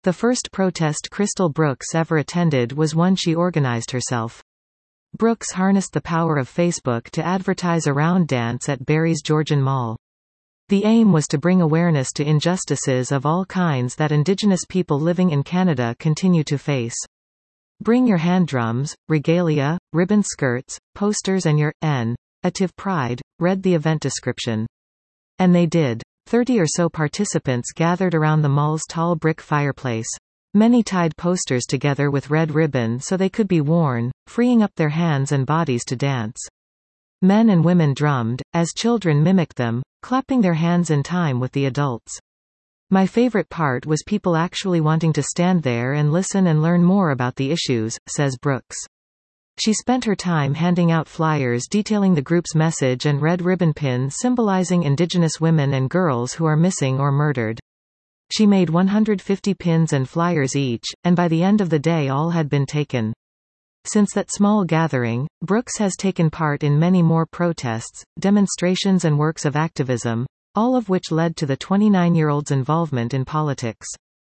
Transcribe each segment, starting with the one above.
The first protest Crystal Brooks ever attended was one she organized herself. Brooks harnessed the power of Facebook to advertise a round dance at Barrie's Georgian Mall. The aim was to bring awareness to injustices of all kinds that Indigenous people living in Canada continue to face. Bring your hand drums, regalia, ribbon skirts, posters and your native pride, read the event description. And they did. 30 or so participants gathered around the mall's tall brick fireplace. Many tied posters together with red ribbon so they could be worn, freeing up their hands and bodies to dance. Men and women drummed, as children mimicked them, clapping their hands in time with the adults. My favorite part was people actually wanting to stand there and listen and learn more about the issues, says Brooks. She spent her time handing out flyers detailing the group's message and red ribbon pins symbolizing Indigenous women and girls who are missing or murdered. She made 150 pins and flyers each, and by the end of the day all had been taken. Since that small gathering, Brooks has taken part in many more protests, demonstrations and works of activism, all of which led to the 29-year-old's involvement in politics.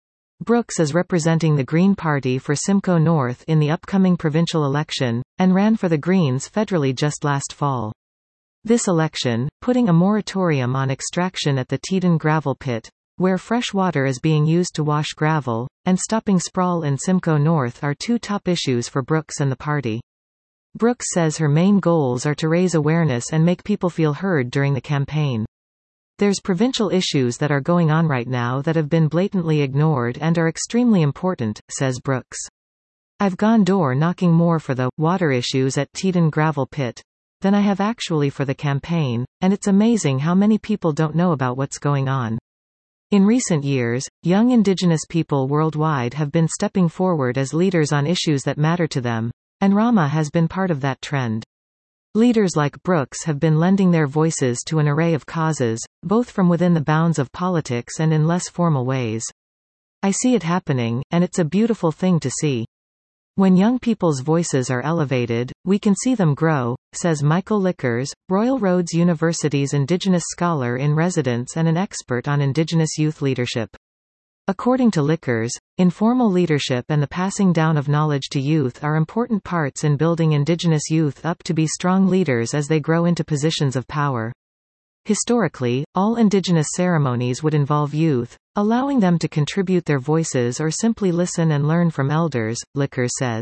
Brooks is representing the Green Party for Simcoe North in the upcoming provincial election, and ran for the Greens federally just last fall. This election, putting a moratorium on extraction at the Teton gravel pit, where fresh water is being used to wash gravel, and stopping sprawl in Simcoe North are two top issues for Brooks and the party. Brooks says her main goals are to raise awareness and make people feel heard during the campaign. There's provincial issues that are going on right now that have been blatantly ignored and are extremely important, says Brooks. I've gone door knocking more for the water issues at Teton gravel pit than I have actually for the campaign, and it's amazing how many people don't know about what's going on. In recent years, young Indigenous people worldwide have been stepping forward as leaders on issues that matter to them, and Rama has been part of that trend. Leaders like Brooks have been lending their voices to an array of causes, both from within the bounds of politics and in less formal ways. I see it happening, and it's a beautiful thing to see. When young people's voices are elevated, we can see them grow, says Michael Lickers, Royal Roads University's Indigenous Scholar in Residence and an expert on Indigenous youth leadership. According to Lickers, informal leadership and the passing down of knowledge to youth are important parts in building Indigenous youth up to be strong leaders as they grow into positions of power. Historically, all Indigenous ceremonies would involve youth, allowing them to contribute their voices or simply listen and learn from elders, Lickers says.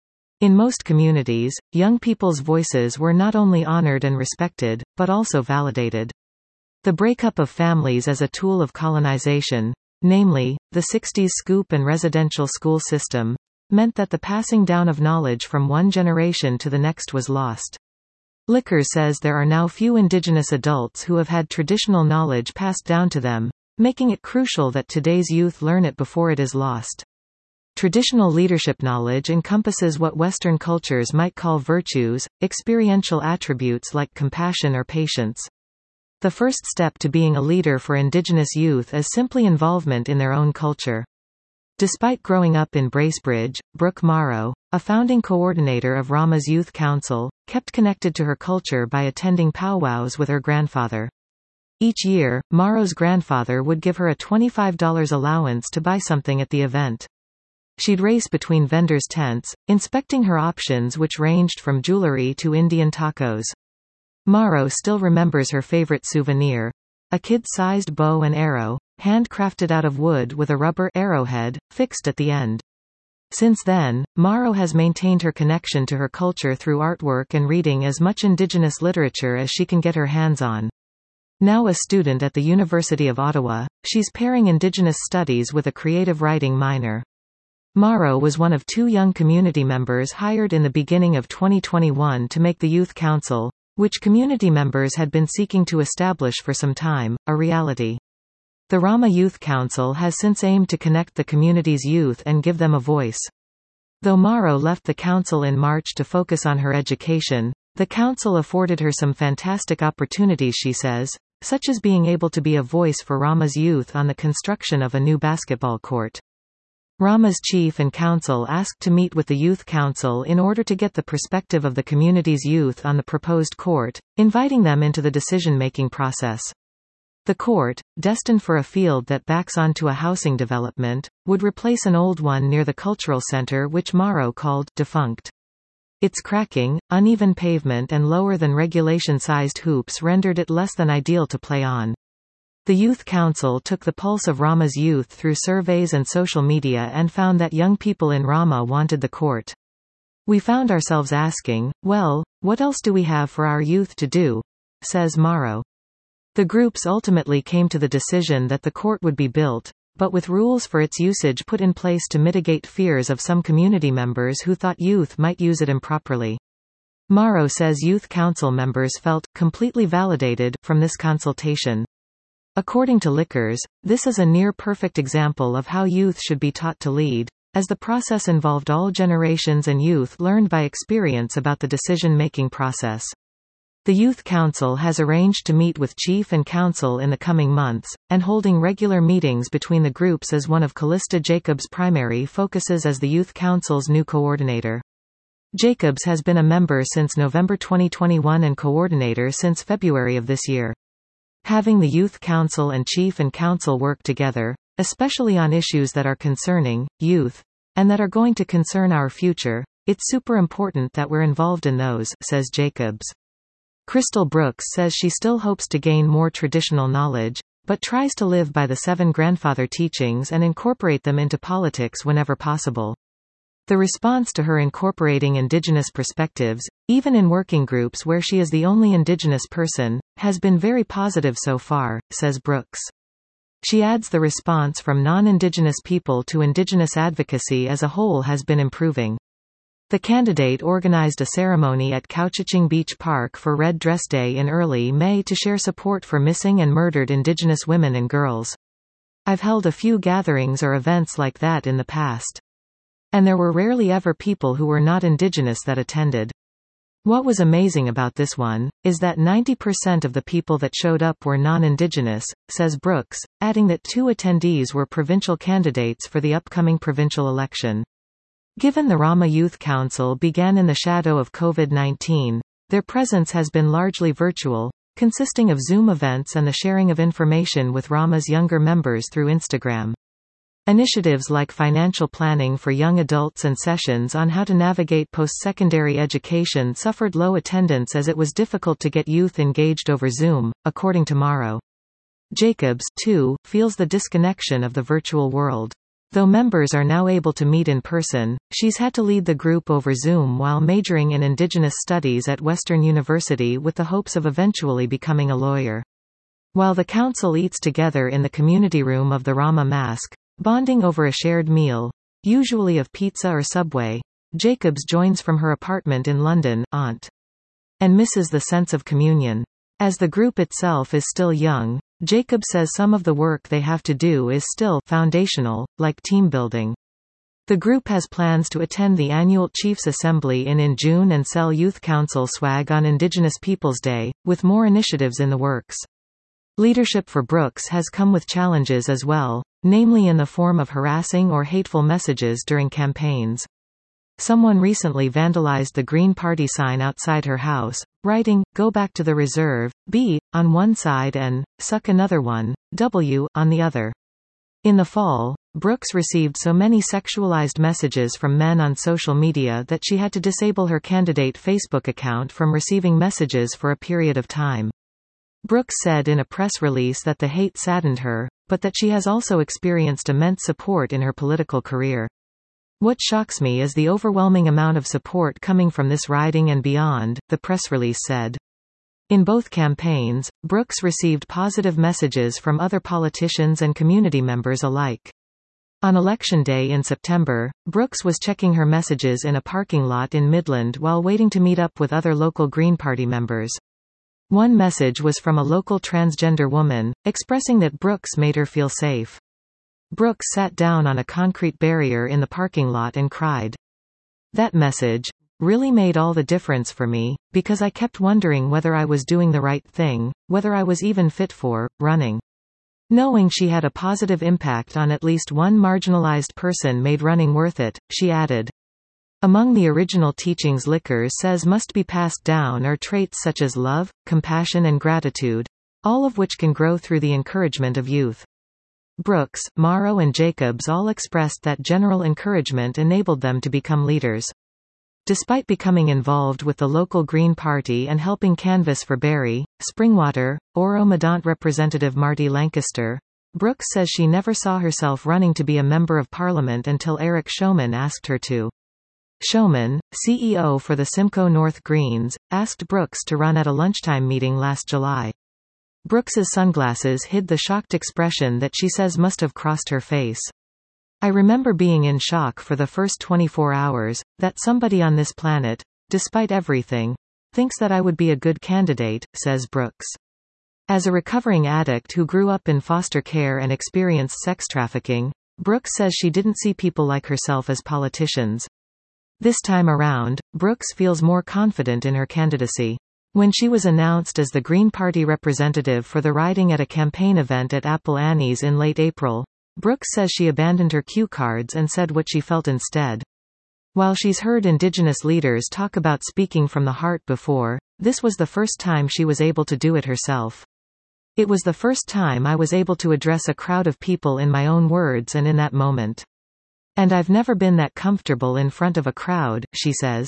In most communities, young people's voices were not only honored and respected, but also validated. The breakup of families as a tool of colonization, namely, the 60s scoop and residential school system, meant that the passing down of knowledge from one generation to the next was lost. Lickers says there are now few Indigenous adults who have had traditional knowledge passed down to them, making it crucial that today's youth learn it before it is lost. Traditional leadership knowledge encompasses what Western cultures might call virtues, experiential attributes like compassion or patience. The first step to being a leader for Indigenous youth is simply involvement in their own culture. Despite growing up in Bracebridge, Brooke Morrow, a founding coordinator of Rama's Youth Council, kept connected to her culture by attending powwows with her grandfather. Each year, Morrow's grandfather would give her a $25 allowance to buy something at the event. She'd race between vendors' tents, inspecting her options which ranged from jewelry to Indian tacos. Morrow still remembers her favorite souvenir, a kid-sized bow and arrow, handcrafted out of wood with a rubber arrowhead, fixed at the end. Since then, Morrow has maintained her connection to her culture through artwork and reading as much Indigenous literature as she can get her hands on. Now a student at the University of Ottawa, she's pairing Indigenous studies with a creative writing minor. Morrow was one of 2 young community members hired in the beginning of 2021 to make the Youth Council, which community members had been seeking to establish for some time, a reality. The Rama Youth Council has since aimed to connect the community's youth and give them a voice. Though Morrow left the council in March to focus on her education, the council afforded her some fantastic opportunities, she says, such as being able to be a voice for Rama's youth on the construction of a new basketball court. Rama's chief and council asked to meet with the Youth Council in order to get the perspective of the community's youth on the proposed court, inviting them into the decision-making process. The court, destined for a field that backs onto a housing development, would replace an old one near the cultural center which Morrow called defunct. Its cracking, uneven pavement and lower than regulation-sized hoops rendered it less than ideal to play on. The Youth Council took the pulse of Rama's youth through surveys and social media and found that young people in Rama wanted the court. We found ourselves asking, well, what else do we have for our youth to do? Says Morrow. The groups ultimately came to the decision that the court would be built, but with rules for its usage put in place to mitigate fears of some community members who thought youth might use it improperly. Morrow says Youth Council members felt completely validated from this consultation. According to Lickers, this is a near-perfect example of how youth should be taught to lead, as the process involved all generations and youth learned by experience about the decision-making process. The Youth Council has arranged to meet with Chief and Council in the coming months, and holding regular meetings between the groups as one of Callista Jacobs' primary focuses as the Youth Council's new coordinator. Jacobs has been a member since November 2021 and coordinator since February of this year. Having the Youth Council and Chief and Council work together, especially on issues that are concerning youth, and that are going to concern our future, it's super important that we're involved in those, says Jacobs. Crystal Brooks says she still hopes to gain more traditional knowledge, but tries to live by the 7 grandfather teachings and incorporate them into politics whenever possible. The response to her incorporating Indigenous perspectives, even in working groups where she is the only Indigenous person, has been very positive so far, says Brooks. She adds the response from non-Indigenous people to Indigenous advocacy as a whole has been improving. The candidate organized a ceremony at Couchiching Beach Park for Red Dress Day in early May to share support for missing and murdered Indigenous women and girls. I've held a few gatherings or events like that in the past. And there were rarely ever people who were not Indigenous that attended. What was amazing about this one, is that 90% of the people that showed up were non-Indigenous, says Brooks, adding that 2 attendees were provincial candidates for the upcoming provincial election. Given the Rama Youth Council began in the shadow of COVID-19, their presence has been largely virtual, consisting of Zoom events and the sharing of information with Rama's younger members through Instagram. Initiatives like financial planning for young adults and sessions on how to navigate post-secondary education suffered low attendance as it was difficult to get youth engaged over Zoom, according to Morrow. Jacobs, too, feels the disconnection of the virtual world. Though members are now able to meet in person, she's had to lead the group over Zoom while majoring in Indigenous studies at Western University with the hopes of eventually becoming a lawyer. While the council eats together in the community room of the Rama Masque, bonding over a shared meal, usually of pizza or Subway, Jacobs joins from her apartment in London, Aunt, and misses the sense of communion. As the group itself is still young, Jacob says some of the work they have to do is still foundational, like team building. The group has plans to attend the annual Chiefs Assembly in June and sell Youth Council swag on Indigenous Peoples Day, with more initiatives in the works. Leadership for Brooks has come with challenges as well, namely in the form of harassing or hateful messages during campaigns. Someone recently vandalized the Green Party sign outside her house, writing, "Go back to the reserve, B, on one side and, suck another one, W, on the other." In the fall, Brooks received so many sexualized messages from men on social media that she had to disable her candidate Facebook account from receiving messages for a period of time. Brooks said in a press release that the hate saddened her, but that she has also experienced immense support in her political career. "What shocks me is the overwhelming amount of support coming from this riding and beyond," the press release said. In both campaigns, Brooks received positive messages from other politicians and community members alike. On Election Day in September, Brooks was checking her messages in a parking lot in Midland while waiting to meet up with other local Green Party members. One message was from a local transgender woman, expressing that Brooks made her feel safe. Brooks sat down on a concrete barrier in the parking lot and cried. "That message really made all the difference for me, because I kept wondering whether I was doing the right thing, whether I was even fit for running." Knowing she had a positive impact on at least one marginalized person made running worth it, she added. Among the original teachings Lickers says must be passed down are traits such as love, compassion and gratitude. all of which can grow through the encouragement of youth. Brooks, Morrow and Jacobs all expressed that general encouragement enabled them to become leaders. Despite becoming involved with the local Green Party and helping canvass for Barry, Springwater, Oro-Medonte Representative Marty Lancaster, Brooks says she never saw herself running to be a Member of Parliament until Eric Showman asked her to. Showman, CEO for the Simcoe North Greens, asked Brooks to run at a lunchtime meeting last July. Brooks's sunglasses hid the shocked expression that she says must have crossed her face. "I remember being in shock for the first 24 hours, that somebody on this planet, despite everything, thinks that I would be a good candidate," says Brooks. As a recovering addict who grew up in foster care and experienced sex trafficking, Brooks says she didn't see people like herself as politicians. This time around, Brooks feels more confident in her candidacy. When she was announced as the Green Party representative for the riding at a campaign event at Apple Annie's in late April, Brooks says she abandoned her cue cards and said what she felt instead. While she's heard Indigenous leaders talk about speaking from the heart before, this was the first time she was able to do it herself. "It was the first time I was able to address a crowd of people in my own words and in that moment. And I've never been that comfortable in front of a crowd," she says.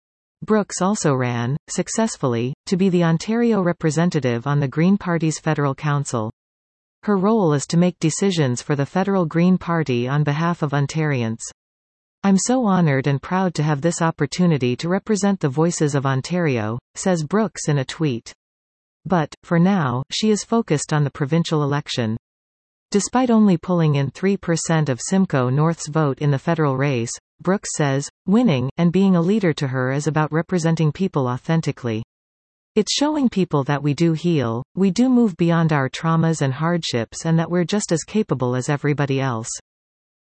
Brooks also ran, successfully, to be the Ontario representative on the Green Party's Federal Council. Her role is to make decisions for the federal Green Party on behalf of Ontarians. "I'm so honoured and proud to have this opportunity to represent the voices of Ontario," says Brooks in a tweet. But, for now, she is focused on the provincial election. Despite only pulling in 3% of Simcoe North's vote in the federal race, Brooks says, winning, and being a leader to her is about representing people authentically. "It's showing people that we do heal, we do move beyond our traumas and hardships and that we're just as capable as everybody else."